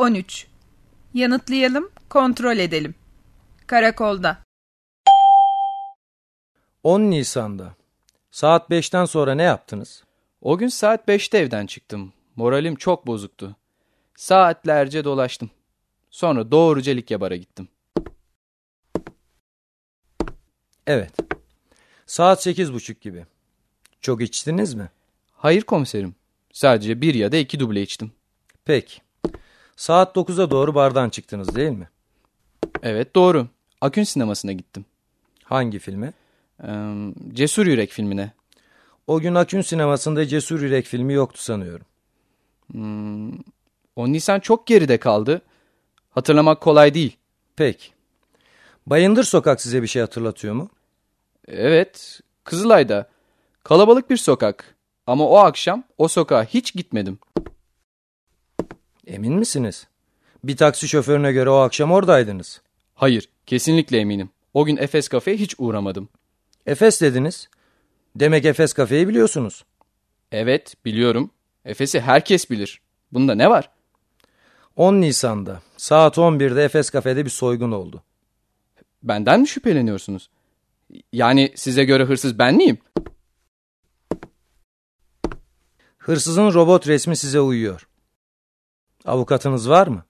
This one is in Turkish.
13. Yanıtlayalım, kontrol edelim. Karakolda. 10 Nisan'da. Saat 5'ten sonra ne yaptınız? O gün saat 5'te evden çıktım. Moralim çok bozuktu. Saatlerce dolaştım. Sonra doğruca Likya Bar'a gittim. Evet. Saat 8.30 gibi. Çok içtiniz mi? Hayır komiserim. Sadece 1 ya da 2 duble içtim. Peki. Saat 9'a doğru bardan çıktınız değil mi? Evet, doğru. Akün sinemasına gittim. Hangi filme? Cesur Yürek filmine. O gün Akün sinemasında Cesur Yürek filmi yoktu sanıyorum. 10 Nisan çok geride kaldı. Hatırlamak kolay değil. Peki. Bayındır Sokak size bir şey hatırlatıyor mu? Evet, Kızılay'da. Kalabalık bir sokak. Ama o akşam o sokağa hiç gitmedim. Emin misiniz? Bir taksi şoförüne göre o akşam oradaydınız. Hayır, kesinlikle eminim. O gün Efes Kafe'ye hiç uğramadım. Efes dediniz. Demek Efes Kafe'yi biliyorsunuz. Evet, biliyorum. Efes'i herkes bilir. Bunda ne var? 10 Nisan'da saat 11'de Efes Kafe'de bir soygun oldu. Benden mi şüpheleniyorsunuz? Yani size göre hırsız ben miyim? Hırsızın robot resmi size uyuyor. Avukatınız var mı?